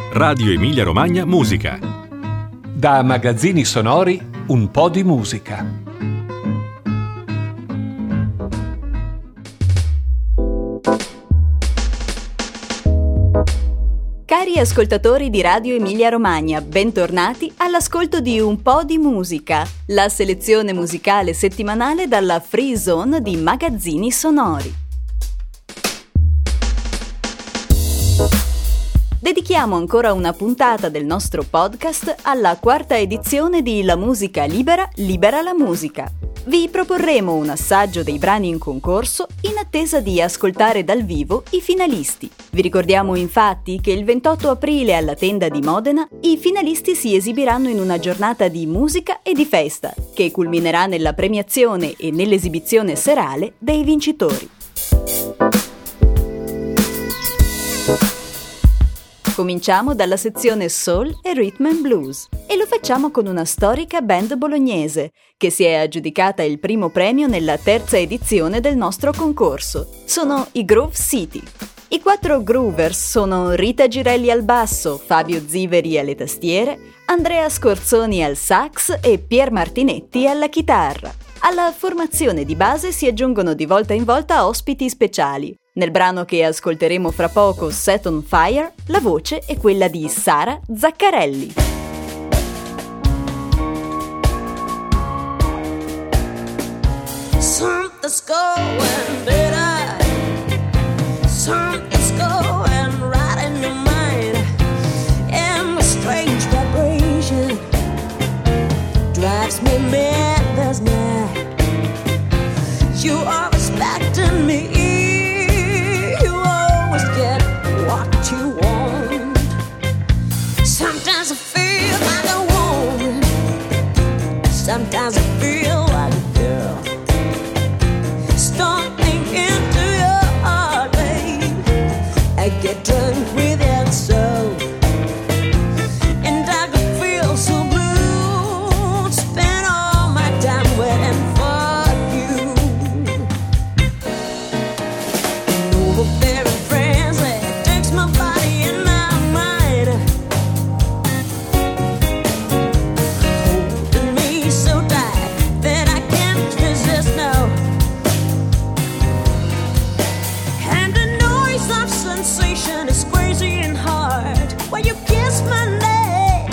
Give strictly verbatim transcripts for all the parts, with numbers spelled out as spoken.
Radio Emilia Romagna Musica. Da Magazzini Sonori, un po' di musica. Cari ascoltatori di Radio Emilia Romagna, bentornati all'ascolto di Un po' di musica, la selezione musicale settimanale dalla Free Zone di Magazzini Sonori. Dedichiamo ancora una puntata del nostro podcast alla quarta edizione di La musica libera, libera la musica. Vi proporremo un assaggio dei brani in concorso in attesa di ascoltare dal vivo i finalisti. Vi ricordiamo infatti che il ventotto aprile alla Tenda di Modena i finalisti si esibiranno in una giornata di musica e di festa, che culminerà nella premiazione e nell'esibizione serale dei vincitori. Cominciamo dalla sezione Soul e Rhythm and Blues e lo facciamo con una storica band bolognese che si è aggiudicata il primo premio nella terza edizione del nostro concorso. Sono i Groove City. I quattro groovers sono Rita Girelli al basso, Fabio Ziveri alle tastiere, Andrea Scorzoni al sax e Pier Martinetti alla chitarra. Alla formazione di base si aggiungono di volta in volta ospiti speciali. Nel brano che ascolteremo fra poco, Set on Fire, la voce è quella di Sara Zaccarelli. Something's going better. Something's going right in your mind. And a strange vibration drives me mad last night. You are expecting me. You want. Sometimes I feel like a woman. Sometimes I feel like a girl. Stomping into your heart, babe. I get drunk with your soul. And I can feel so blue. Spend all my time waiting for you. And over there in France, my body and my mind, holding me so tight that I can't resist now. And the noise of sensation is crazy and hard when you kiss my neck.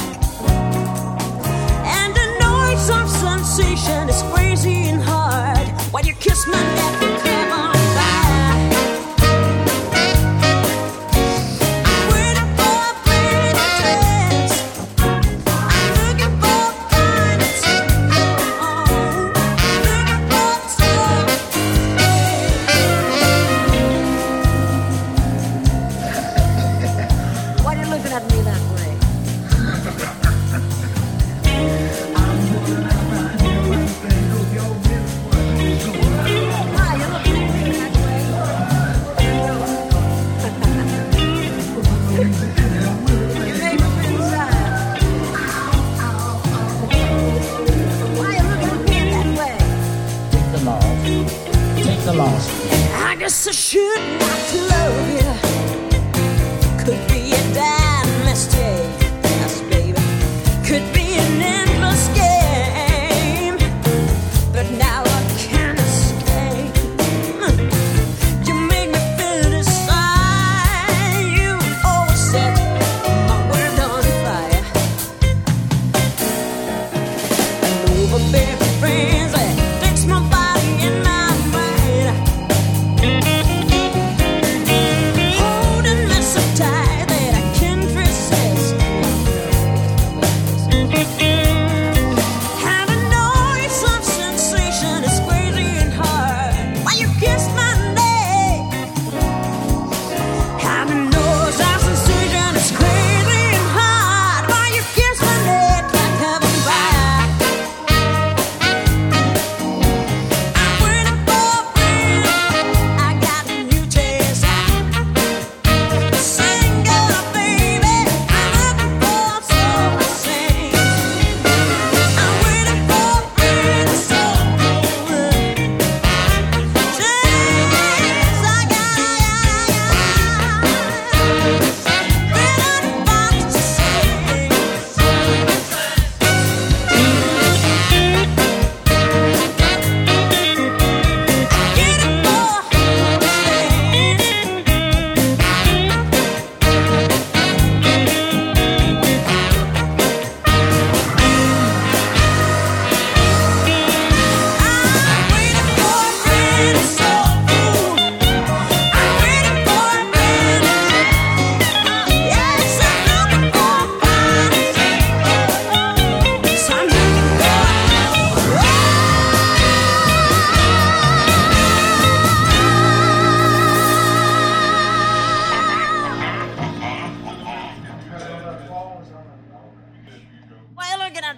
And the noise of sensation is crazy and hard when you kiss my neck and come on.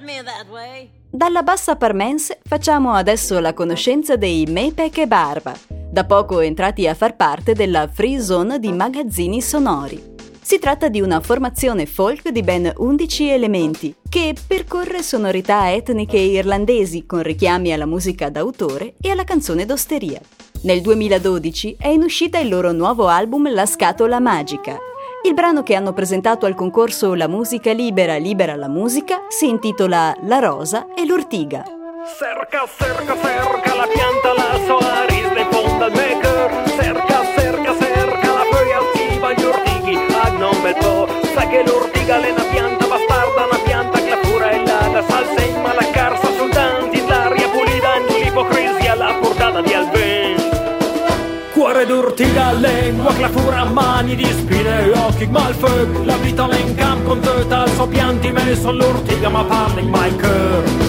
me that way. Dalla bassa parmense facciamo adesso la conoscenza dei Me Peche Barba, da poco entrati a far parte della Free Zone di Magazzini Sonori. Si tratta di una formazione folk di ben undici elementi, che percorre sonorità etniche irlandesi con richiami alla musica d'autore e alla canzone d'osteria. Nel duemiladodici è in uscita il loro nuovo album La Scatola Magica. Il brano che hanno presentato al concorso La Musica Libera Libera la Musica si intitola La Rosa e l'Ortiga. Cerca, cerca, cerca la pianta, la Solaris, le fonda al maker. Cerca, cerca, cerca la foglia attiva, gli ortighi, ah non bel po'. Sai che l'ortiga è una pianta bastarda, una pianta che la pura è là, la salsa in malacarsa, soltanti, l'aria pulita, in l'ipocrisia, la portata di Alben. Cuore d'ortiga, lengua, clafura, mani di spine, occhi malfög. La vita in camp con total so pianti, me son l'ortiga ma parla in my cœur.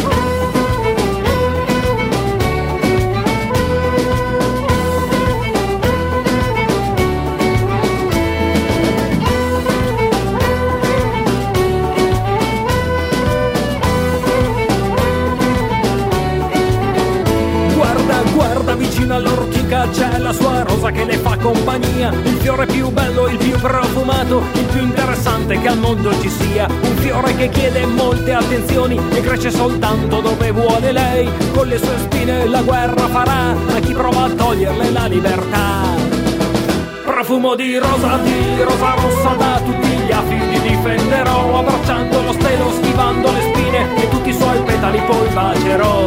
Vicino all'ortica c'è la sua rosa che le fa compagnia, il fiore più bello, il più profumato, il più interessante che al mondo ci sia, un fiore che chiede molte attenzioni e cresce soltanto dove vuole lei, con le sue spine la guerra farà a chi prova a toglierle la libertà. Profumo di rosa, di rosa rossa, da tutti gli affidi difenderò, abbracciando lo stelo, schivando le spine e tutti i suoi petali poi bacerò.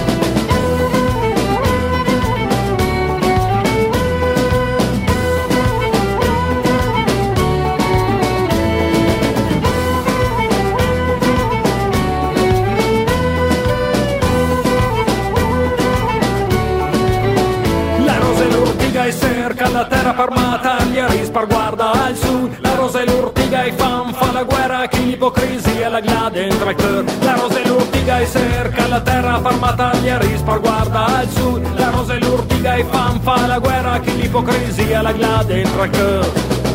E cerca la terra parmata, gli rispar guarda al sud. La rosa e l'ortiga e fan fa la guerra, che l'ipocrisia la glade entra il cœur. La rosa e l'ortiga e cerca la terra parmata, gli rispar guarda al sud. La rosa e l'ortiga e fan fa la guerra, che l'ipocrisia la glade entra il cœur.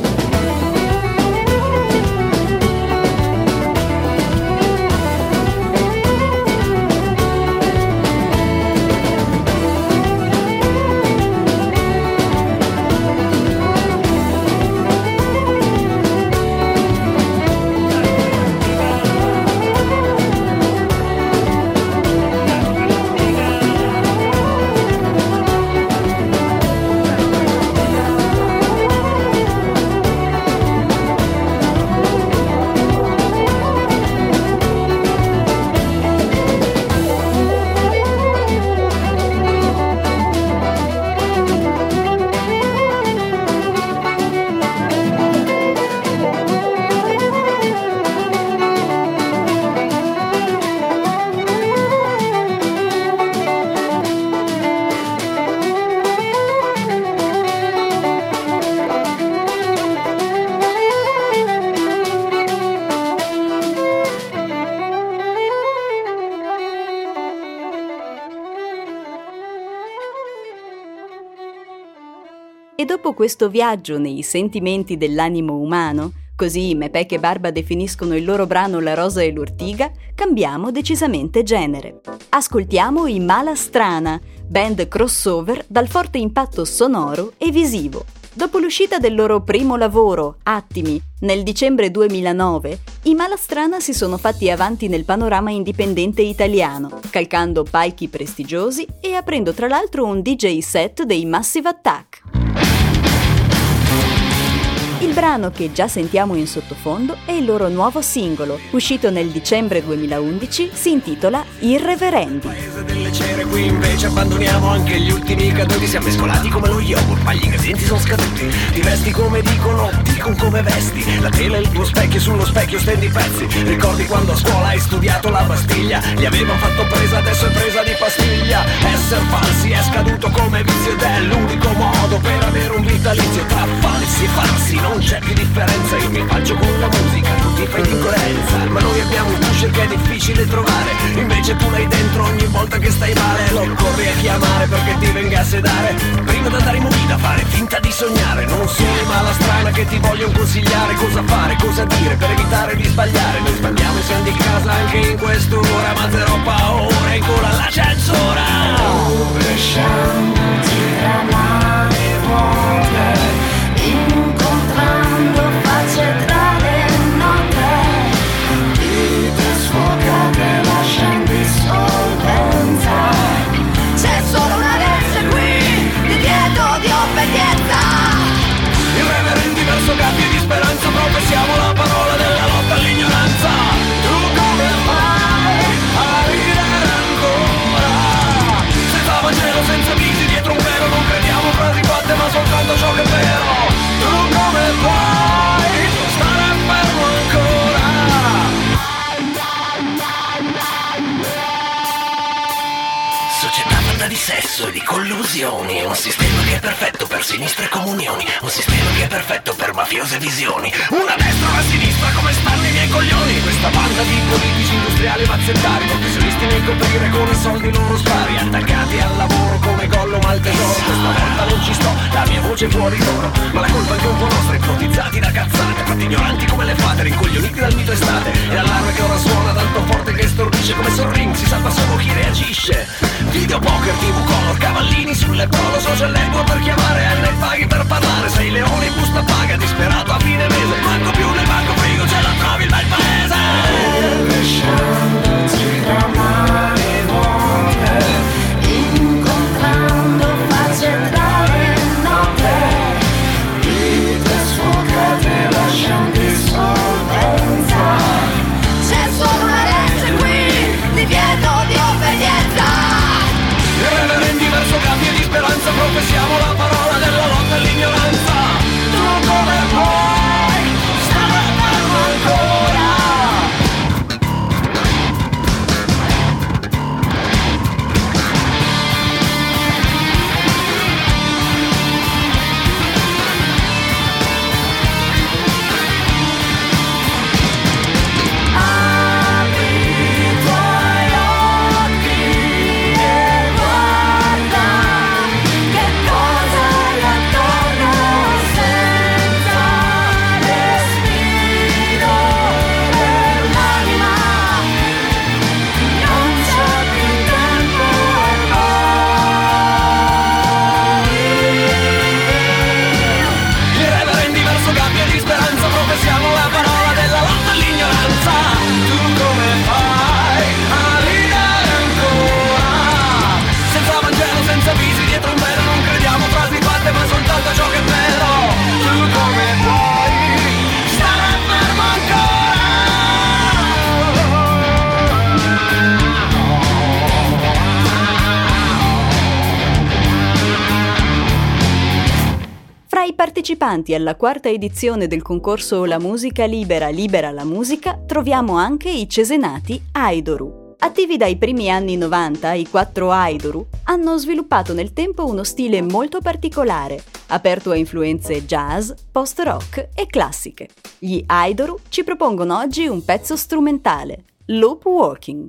E dopo questo viaggio nei sentimenti dell'animo umano, così Me Peche Barba definiscono il loro brano La Rosa e l'Ortiga, cambiamo decisamente genere. Ascoltiamo i Mala Strana, band crossover dal forte impatto sonoro e visivo. Dopo l'uscita del loro primo lavoro, Attimi, nel dicembre duemilanove, i Mala Strana si sono fatti avanti nel panorama indipendente italiano, calcando palchi prestigiosi e aprendo tra l'altro un D J set dei Massive Attack. Il brano che già sentiamo in sottofondo è il loro nuovo singolo, uscito nel dicembre duemilaundici, si intitola Irreverendi. Paese delle cere, qui invece abbandoniamo anche gli ultimi caduti. Siamo mescolati come lo yogurt, ma gli ingredienti sono scaduti. Ti vesti come dicono, dicono come vesti. La tela è il tuo specchio, sullo specchio stendi i pezzi. Ricordi quando a scuola hai studiato la Bastiglia? Gli avevano fatto presa, adesso è presa di pastiglia. Essere falsi è scaduto come vizio ed è l'unico modo per avere un vitalizio. Tra falsi e falsi non c'è più differenza, io mi faccio con la musica. ti fai l'incoerenza. Ma noi abbiamo un pusher che è difficile trovare, invece tu l'hai dentro ogni volta che stai male. Lo corri a chiamare perché ti venga a sedare, prima di andare in movida fare finta di sognare. Non sono mala strana che ti vogliono consigliare cosa fare, cosa dire per evitare di sbagliare. Noi sbagliamo e siamo di casa anche in quest'ora, ma zero paura in gola alla censura. Rovesciandoti tra mani vuote, incontrando facce tra le note, vite sfocate lasciando dissolvenza. C'è solo una legge qui, divieto di obbedienza. Irreverenti verso campi di speranza, professiamo la parola della lotta all'ignoranza. Tu come fai a ridere ancora? Senza Vangelo, senza visi, dietro un velo, non crediamo frasi fatte ma soltanto ciò che è vero. Tu come fai stare fermo ancora? Società fatta di sesso e di collusioni, un sistema che è perfetto per sinistre comunioni, un sistema che è perfetto per mafiose visioni, una destra e una sinistra come stanno i miei coglioni. Questa banda di politici industriali mazzettari, professionisti nel coprire con i soldi loro spari, attaccati al lavoro come Gollum al tesoro. Questa volta non ci sto, la mia voce è fuori loro, ma la colpa è anche un po' nostra, ipnotizzati da cazzate, fatti ignoranti come le fate, rincoglioniti dal mito estate. E l'allarme che ora suona tanto forte che stordisce, come Sorring si salva solo chi reagisce. Video poker, tivù color, cavallini sulle polo, social network per chiamare e ne paghi per parlare. Sei leone in busta paga, disperato a fine mese, manco più nel banco frigo, ce la trovi il bel paese. Rovesciandoti tra mani vuote, incontrando facce tra le note, vite sfocate lasciando dissolvenza. C'è solo una legge qui, divieto di obbedienza. Irreverenti verso campi di speranza, professiamo la parola della lotta all'ignoranza. Tu come vuoi stare fermo ancora? Professiamo la parola della lotta all'ignoranza. Tu come fai a ridere ancora? Senza Vangelo, senza visi, dietro un velo, non crediamo frasi fatte ma soltanto ciò che è vero. Tu come puoi stare fermo ancora? Fra i partecipanti alla quarta edizione del concorso La musica libera libera la musica troviamo anche i cesenati Aidoru. Attivi dai primi anni novanta, i quattro Aidoru hanno sviluppato nel tempo uno stile molto particolare, aperto a influenze jazz, post-rock e classiche. Gli Aidoru ci propongono oggi un pezzo strumentale, Loop Walking.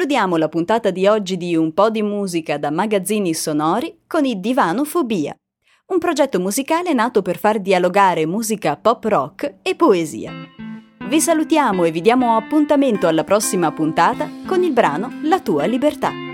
Concludiamo la puntata di oggi di Un po' di musica da Magazzini Sonori con i Divanofobia, un progetto musicale nato per far dialogare musica pop rock e poesia. Vi salutiamo e vi diamo appuntamento alla prossima puntata con il brano La tua libertà.